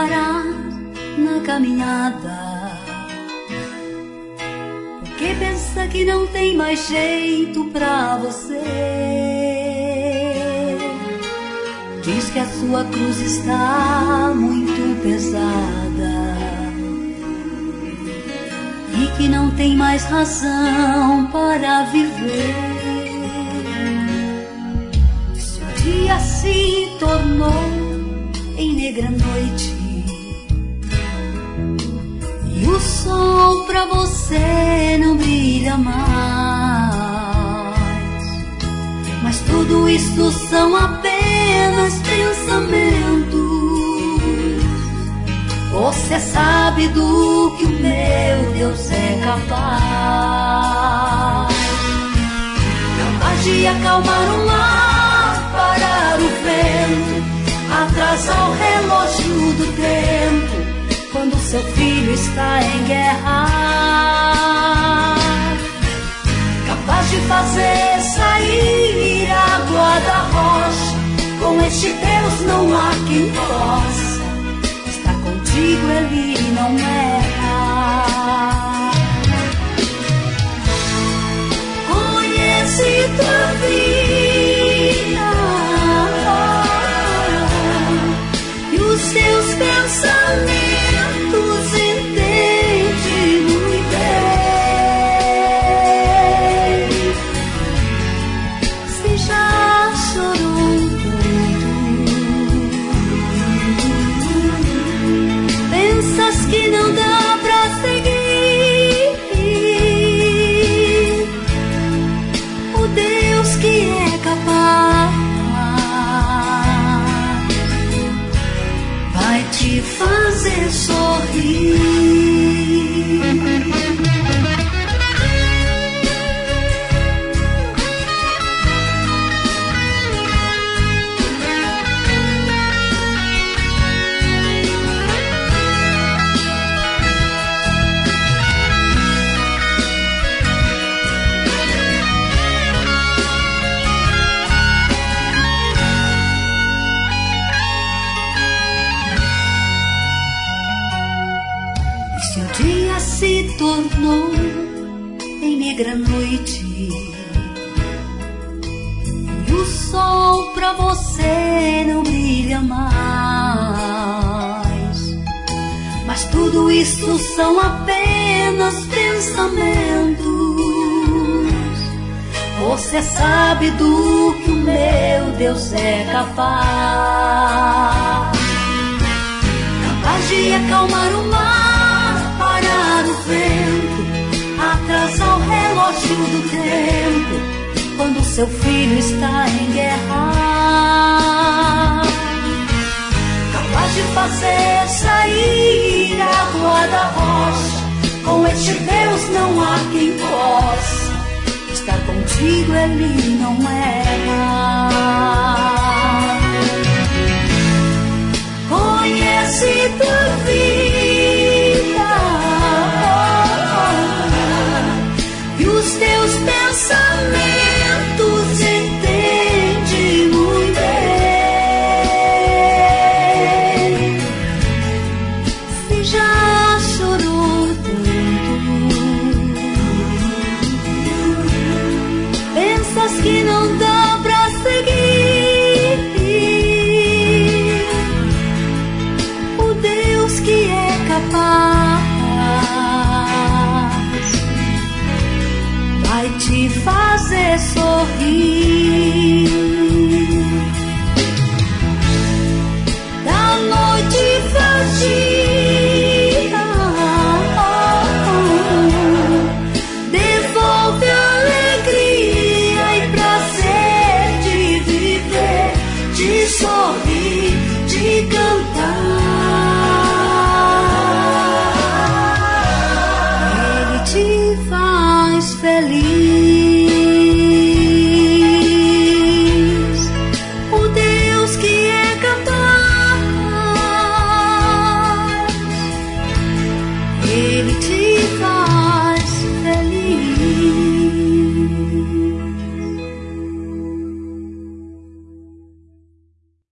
parar na caminhada, porque pensa que não tem mais jeito pra você. Diz que a sua cruz está muito pesada e que não tem mais razão para viver. Se o dia se tornou em negra noite e o sol pra você não brilha mais, mas tudo isso são apenas pensamentos. Você sabe do que o meu Deus é capaz, capaz de acalmar o mar, parar o vento, atrasar o relógio do tempo quando seu filho está em guerra, capaz de fazer sair água da rocha. Com este Deus não há quem possa, está contigo, ele não erra. Conhece tua vida e os teus pensamentos, entende muito bem. Se já chorou muito, pensas que não dá pra seguir, o Deus que é capaz vai te fazer sorrir. Se o dia se tornou em negra noite e o sol pra você não brilha mais, mas tudo isso são apenas pensamentos. Você sabe do que o meu Deus é capaz, capaz de acalmar o mar, parar o vento, atrasar o relógio do tempo quando seu filho está em guerra, capaz de fazer sair água da rocha. Com este Deus não há quem possa, estar contigo ele não erra. Conhece tua vida e os teus pensamentos, entende muito bem. Se já chorou tanto, pensas que não dá pra seguir, o Deus que é capaz vai te fazer sorrir. Da noite faz dia, devolve alegria e prazer de viver, de sorrir, de cantar. Ele te faz feliz.